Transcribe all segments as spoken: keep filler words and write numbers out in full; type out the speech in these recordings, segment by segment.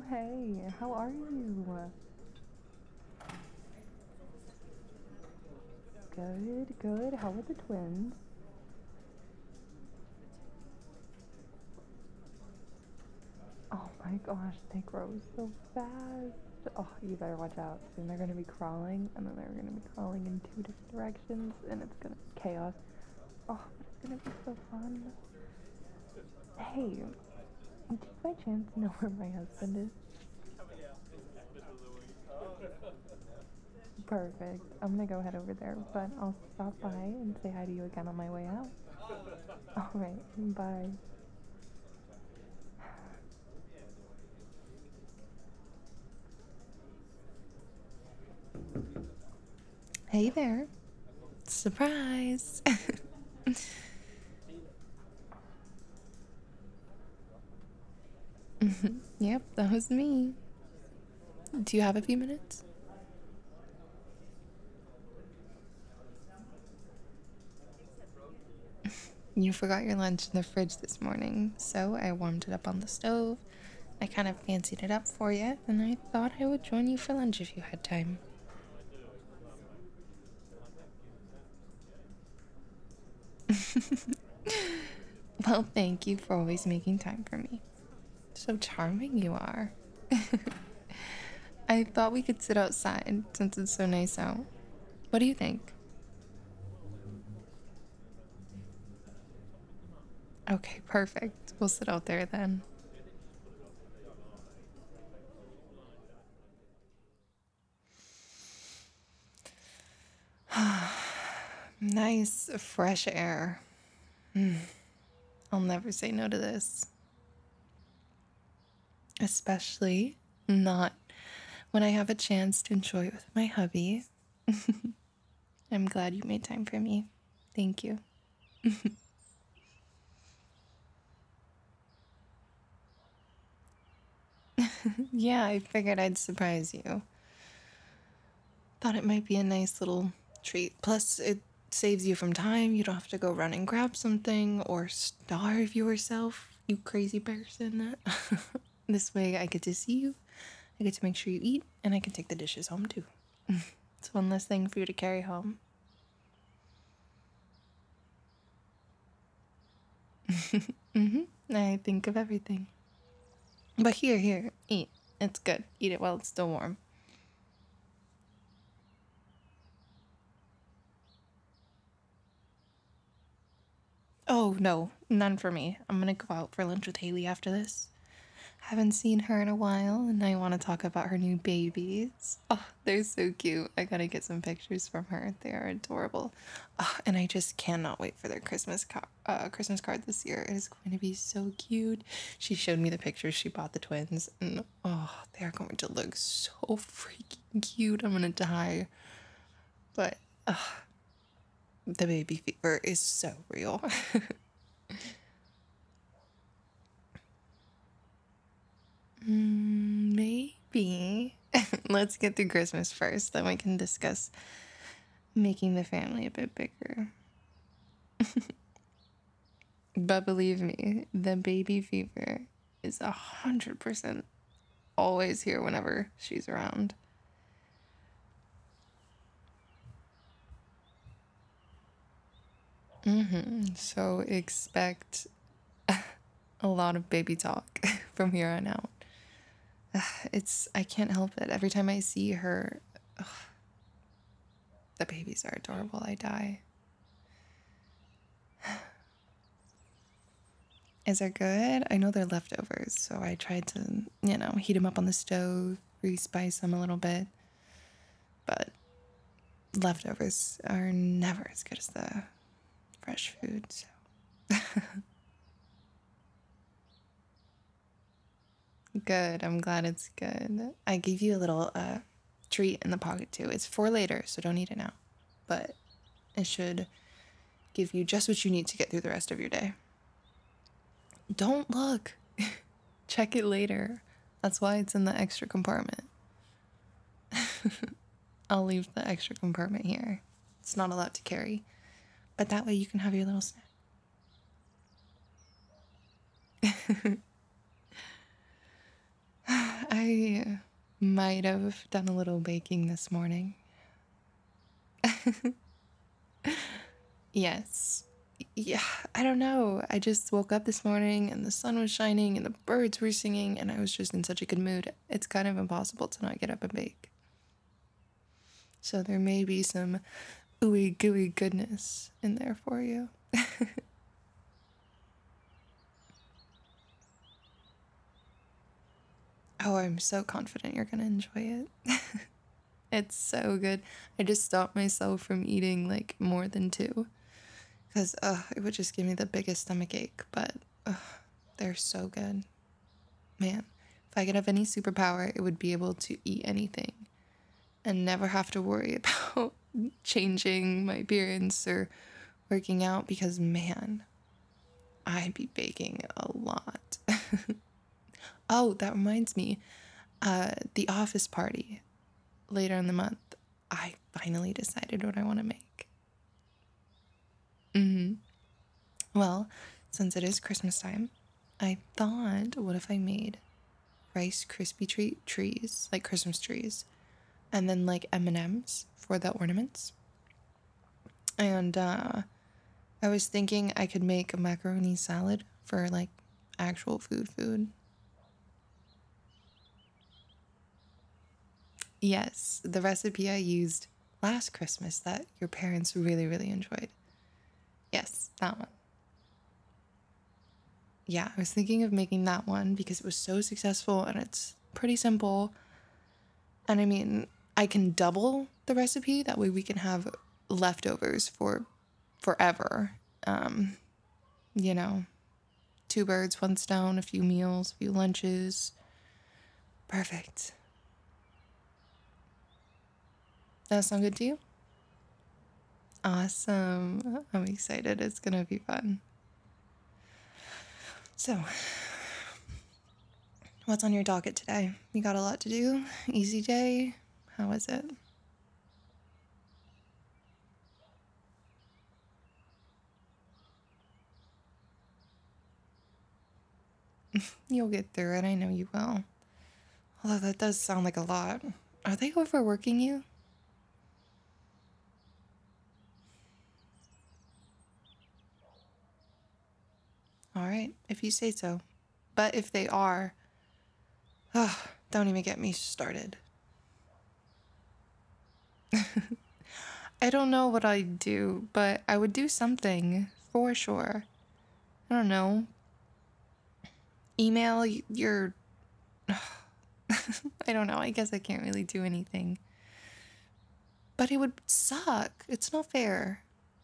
Hey, how are you? Good, good. How are the twins? Oh my gosh, they grow so fast. Oh, you better watch out. Soon they're gonna be crawling, and then they're gonna be crawling in two different directions, and it's gonna be chaos. Oh, but it's gonna be so fun. Hey, do you by chance know where my husband is? Perfect. I'm gonna go head over there, but I'll stop by and say hi to you again on my way out. Alright, bye. Hey there. Surprise! Yep, that was me. Do you have a few minutes? You forgot your lunch in the fridge this morning, so I warmed it up on the stove. I kind of fancied it up for you, and I thought I would join you for lunch if you had time. Well, thank you for always making time for me. So charming you are. I thought we could sit outside since it's so nice out. What do you think? Okay, perfect. We'll sit out there then. Nice, fresh air. I'll never say no to this. Especially not when I have a chance to enjoy it with my hubby. I'm glad you made time for me. Thank you. Yeah, I figured I'd surprise you. Thought it might be a nice little treat. Plus, it saves you from time. You don't have to go run and grab something or starve yourself, you crazy person. This way, I get to see you, I get to make sure you eat, and I can take the dishes home too. It's one less thing for you to carry home. Mm-hmm. I think of everything. But here, here, eat. It's good. Eat it while it's still warm. Oh, no, none for me. I'm gonna go out for lunch with Haley after this. Haven't seen her in a while, and I want to talk about her new babies. Oh, they're so cute. I gotta get some pictures from her. They are adorable. Oh, and I just cannot wait for their Christmas car- uh, Christmas card this year. It is going to be so cute. She showed me the pictures. She bought the twins, and oh, they are going to look so freaking cute. I'm gonna die. But uh, the baby fever is so real. Mm, maybe. Let's get through Christmas first, then we can discuss making the family a bit bigger. But believe me, the baby fever is a hundred percent always here whenever she's around. Mm-hmm. So expect a lot of baby talk from here on out. It's I can't help it. Every time I see her, ugh, the babies are adorable. I die. Is are good? I know they're leftovers, so I tried to, you know, heat them up on the stove, respice them a little bit. But leftovers are never as good as the fresh food. So good. I'm glad it's good. I gave you a little uh, treat in the pocket too. It's for later, so don't eat it now. But it should give you just what you need to get through the rest of your day. Don't look. Check it later. That's why it's in the extra compartment. I'll leave the extra compartment here. It's not allowed to carry. But that way you can have your little snack. I might have done a little baking this morning. Yes. Yeah, I don't know. I just woke up this morning and the sun was shining and the birds were singing and I was just in such a good mood. It's kind of impossible to not get up and bake. So there may be some ooey gooey goodness in there for you. Oh, I'm so confident you're gonna enjoy it. It's so good. I just stopped myself from eating like more than two because uh, it would just give me the biggest stomach ache. But uh, they're so good. Man, if I could have any superpower, it would be able to eat anything and never have to worry about changing my appearance or working out because, man, I'd be baking a lot. Oh, that reminds me. Uh, the office party later in the month. I finally decided what I want to make. Mm-hmm. Well, since it is Christmas time, I thought, what if I made Rice Krispie treat trees, like Christmas trees, and then like M and M's for the ornaments. And uh, I was thinking I could make a macaroni salad for like actual food food. Yes, the recipe I used last Christmas that your parents really, really enjoyed. Yes, that one. Yeah, I was thinking of making that one because it was so successful and it's pretty simple. And I mean, I can double the recipe. That way we can have leftovers for forever. Um, you know, two birds, one stone, a few meals, a few lunches. Perfect. That sound good to you? Awesome. I'm excited. It's going to be fun. So, what's on your docket today? You got a lot to do? Easy day? How is it? You'll get through it. I know you will. Although that does sound like a lot. Are they overworking you? All right, if you say so. But if they are, oh, don't even get me started. I don't know what I'd do, but I would do something for sure. I don't know. Email your. I don't know. I guess I can't really do anything. But it would suck. It's not fair.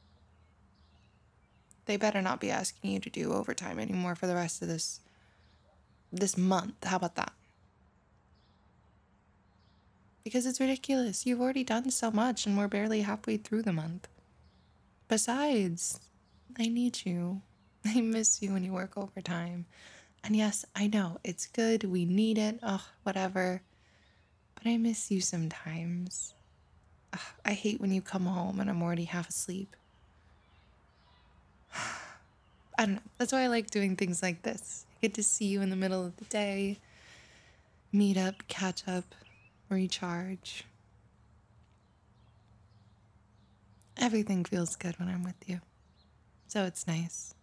They better not be asking you to do overtime anymore for the rest of this this month. How about that? Because it's ridiculous. You've already done so much and we're barely halfway through the month. Besides, I need you. I miss you when you work overtime. And yes, I know, it's good. We need it. Ugh, whatever. But I miss you sometimes. Ugh, I hate when you come home and I'm already half asleep. I don't know. That's why I like doing things like this. I get to see you in the middle of the day, meet up, catch up, recharge. Everything feels good when I'm with you. So it's nice.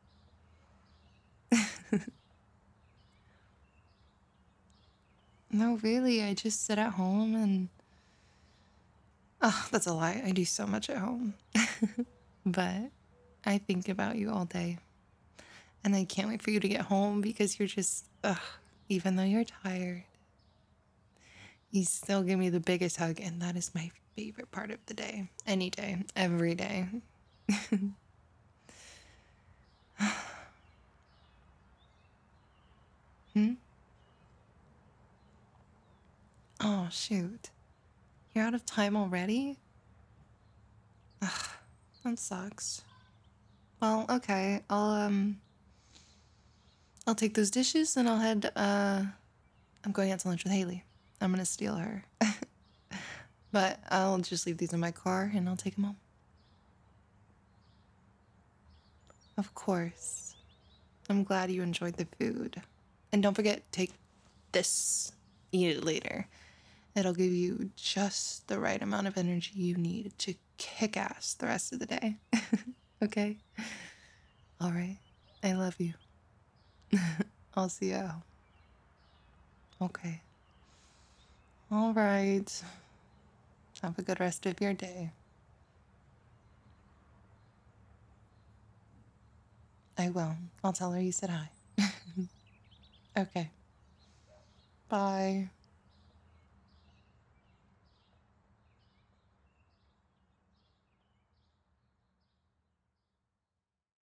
No, really, I just sit at home and. Oh, that's a lie. I do so much at home. But I think about you all day. And I can't wait for you to get home because you're just, ugh, even though you're tired, you still give me the biggest hug. And that is my favorite part of the day. Any day, every day. Hmm? Oh, shoot. You're out of time already? Ugh, that sucks. Well, okay. I'll, um, I'll take those dishes and I'll head, uh, I'm going out to lunch with Haley. I'm gonna steal her. But I'll just leave these in my car and I'll take them home. Of course. I'm glad you enjoyed the food. And don't forget, take this. eat it later. It'll give you just the right amount of energy you need to kick ass the rest of the day. Okay? All right. I love you. I'll see you out. Okay. All right. Have a good rest of your day. I will. I'll tell her you said hi. Okay. Bye.